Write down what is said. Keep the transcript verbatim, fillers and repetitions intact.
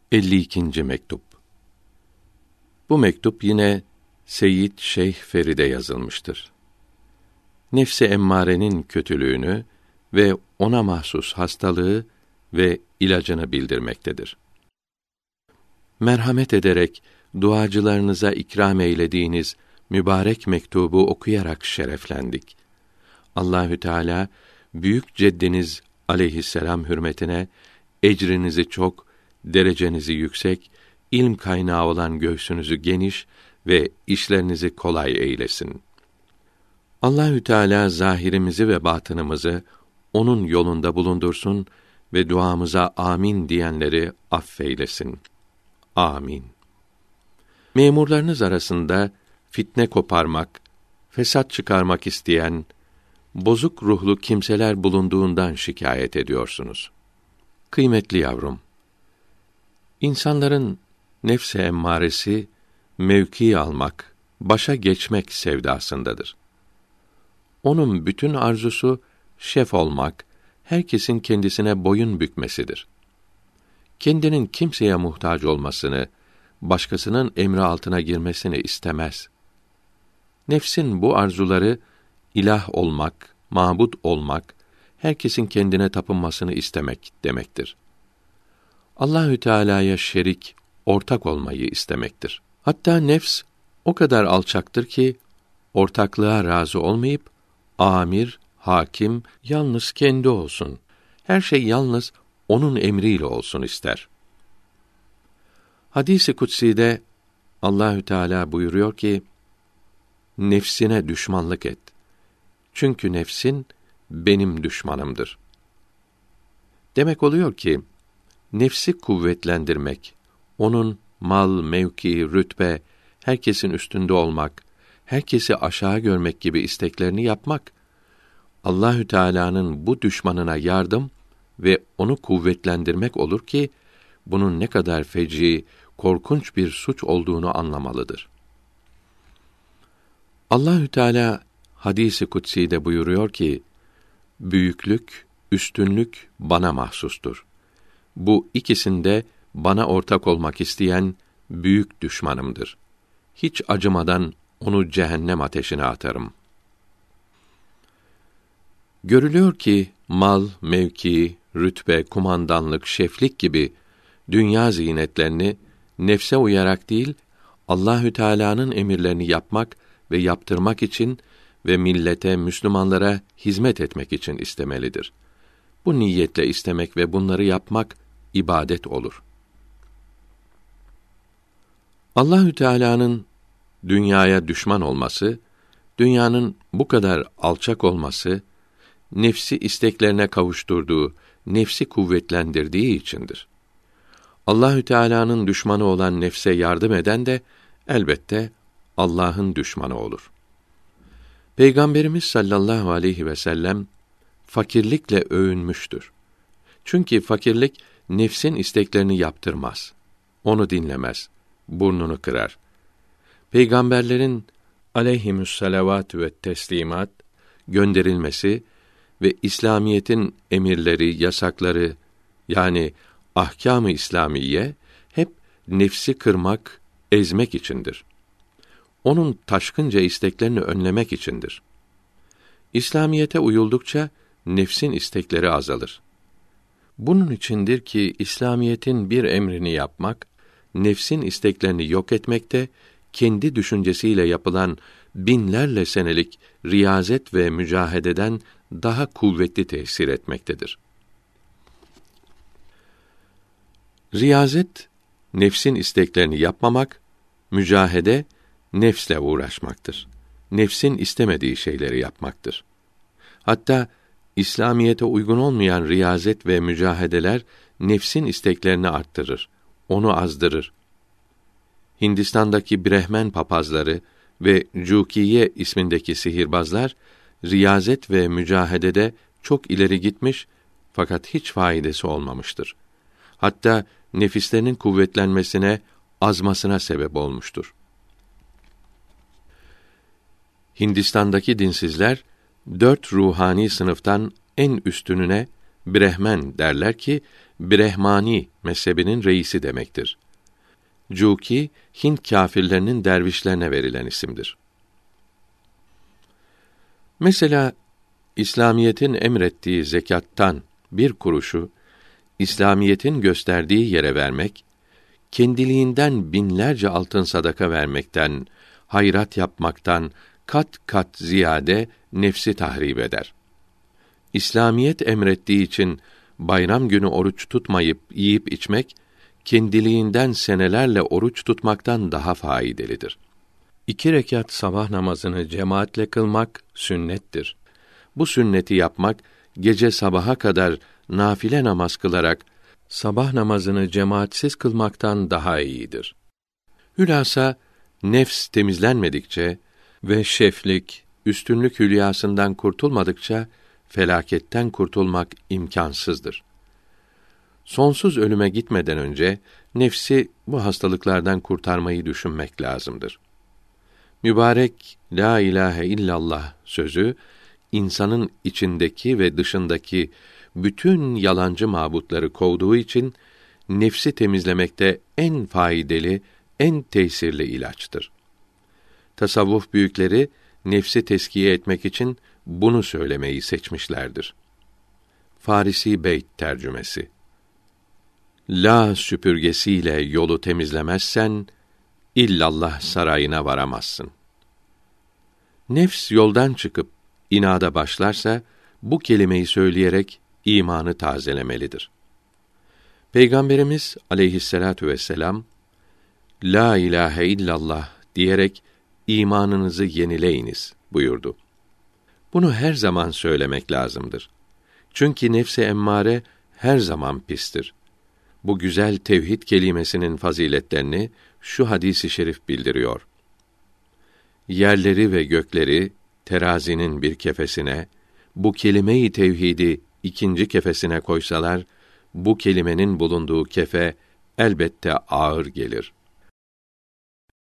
elli ikinci mektup. Bu mektup yine Seyyid Şeyh Feride yazılmıştır. Nefs-i emmarenin kötülüğünü ve ona mahsus hastalığı ve ilacını bildirmektedir. Merhamet ederek duacılarınıza ikram eylediğiniz mübarek mektubu okuyarak şereflendik. Allahü Teala büyük ceddiniz aleyhisselam hürmetine ecrinizi çok, derecenizi yüksek, ilm kaynağı olan göğsünüzü geniş ve işlerinizi kolay eylesin. Allahü Teala zahirimizi ve batınımızı onun yolunda bulundursun ve duamıza amin diyenleri affeylesin. Amin. Memurlarınız arasında fitne koparmak, fesat çıkarmak isteyen bozuk ruhlu kimseler bulunduğundan şikayet ediyorsunuz. Kıymetli yavrum, İnsanların nefs-i emmaresi mevki almak, başa geçmek sevdasındadır. Onun bütün arzusu şef olmak, herkesin kendisine boyun bükmesidir. Kendinin kimseye muhtaç olmasını, başkasının emri altına girmesini istemez. Nefsin bu arzuları ilah olmak, mabud olmak, herkesin kendine tapınmasını istemek demektir. Allahü Teala'ya şerik, ortak olmayı istemektir. Hatta nefs o kadar alçaktır ki ortaklığa razı olmayıp amir, hakim yalnız kendi olsun. Her şey yalnız onun emriyle olsun ister. Hadis-i kutsi'de Allahü Teala buyuruyor ki: Nefsine düşmanlık et. Çünkü nefsin benim düşmanımdır. Demek oluyor ki nefsi kuvvetlendirmek, onun mal, mevki, rütbe, herkesin üstünde olmak, herkesi aşağı görmek gibi isteklerini yapmak, Allahü Teala'nın bu düşmanına yardım ve onu kuvvetlendirmek olur ki, bunun ne kadar feci, korkunç bir suç olduğunu anlamalıdır. Allahü Teala hadis-i kutsi'de buyuruyor ki: Büyüklük, üstünlük bana mahsustur. Bu ikisinde bana ortak olmak isteyen büyük düşmanımdır. Hiç acımadan onu cehennem ateşine atarım. Görülüyor ki mal, mevki, rütbe, kumandanlık, şeflik gibi dünya zinetlerini nefse uyarak değil, Allahü Teala'nın emirlerini yapmak ve yaptırmak için ve millete, Müslümanlara hizmet etmek için istemelidir. Bu niyetle istemek ve bunları yapmak ibadet olur. Allahü Teala'nın dünyaya düşman olması, dünyanın bu kadar alçak olması, nefsi isteklerine kavuşturduğu, nefsi kuvvetlendirdiği içindir. Allahü Teala'nın düşmanı olan nefse yardım eden de elbette Allah'ın düşmanı olur. Peygamberimiz sallallahu aleyhi ve sellem fakirlikle övünmüştür. Çünkü fakirlik nefsin isteklerini yaptırmaz. Onu dinlemez, burnunu kırar. Peygamberlerin aleyhimüsselavatü ve teslimat gönderilmesi ve İslamiyetin emirleri, yasakları yani ahkâm-ı İslamiye hep nefsi kırmak, ezmek içindir. Onun taşkınca isteklerini önlemek içindir. İslamiyete uyuldukça nefsin istekleri azalır. Bunun içindir ki İslamiyetin bir emrini yapmak, nefsin isteklerini yok etmekte, kendi düşüncesiyle yapılan binlerle senelik riyazet ve mücahededen daha kuvvetli tesir etmektedir. Riyazet, nefsin isteklerini yapmamak, mücahede, nefsle uğraşmaktır. Nefsin istemediği şeyleri yapmaktır. Hatta İslamiyete uygun olmayan riyazet ve mücahedeler nefsin isteklerini arttırır, onu azdırır. Hindistan'daki Brehmen papazları ve Cukiye ismindeki sihirbazlar riyazet ve mücahedede çok ileri gitmiş fakat hiç faydası olmamıştır. Hatta nefislerinin kuvvetlenmesine, azmasına sebep olmuştur. Hindistan'daki dinsizler dört ruhani sınıftan en üstününe Brehmen derler ki Brehmani mezhebinin reisi demektir. Cuki, Hint kâfirlerinin dervişlerine verilen isimdir. Mesela, İslamiyetin emrettiği zekattan bir kuruşu, İslamiyetin gösterdiği yere vermek, kendiliğinden binlerce altın sadaka vermekten, hayrat yapmaktan kat kat ziyade nefsi tahrip eder. İslamiyet emrettiği için bayram günü oruç tutmayıp yiyip içmek, kendiliğinden senelerle oruç tutmaktan daha faydalıdır. İki rekat sabah namazını cemaatle kılmak sünnettir. Bu sünneti yapmak, gece sabaha kadar nafile namaz kılarak sabah namazını cemaatsiz kılmaktan daha iyidir. Hülasa, nefs temizlenmedikçe ve şeflik, üstünlük hülyasından kurtulmadıkça felaketten kurtulmak imkansızdır. Sonsuz ölüme gitmeden önce nefsi bu hastalıklardan kurtarmayı düşünmek lazımdır. Mübarek la ilahe illallah sözü insanın içindeki ve dışındaki bütün yalancı mabutları kovduğu için nefsi temizlemekte en faydalı, en tesirli ilaçtır. Tasavvuf büyükleri nefsi teskiye etmek için bunu söylemeyi seçmişlerdir. Farisi Beyt tercümesi. La süpürgesiyle yolu temizlemezsen illallah sarayına varamazsın. Nefs yoldan çıkıp inada başlarsa bu kelimeyi söyleyerek imanı tazelemelidir. Peygamberimiz aleyhisselatu vesselam la ilahe illallah diyerek imanınızı yenileyiniz buyurdu. Bunu her zaman söylemek lazımdır. Çünkü nefs-i emmare her zaman pistir. Bu güzel tevhid kelimesinin faziletlerini şu hadis-i şerif bildiriyor. Yerleri ve gökleri terazinin bir kefesine, bu kelime-i tevhidi ikinci kefesine koysalar, bu kelimenin bulunduğu kefe elbette ağır gelir.